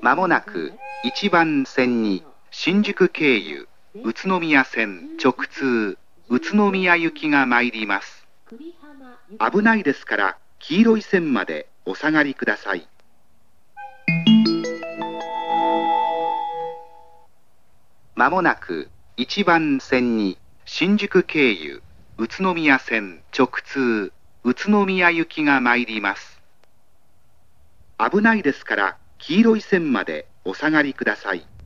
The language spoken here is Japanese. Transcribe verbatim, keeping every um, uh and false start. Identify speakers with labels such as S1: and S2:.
S1: まもなくいちばん線に新宿経由宇都宮線直通宇都宮行きが参ります。危ないですから黄色い線までお下がりください。まもなくいちばん線に新宿経由宇都宮線直通宇都宮行きが参ります。危ないですから黄色い線までお下がりください。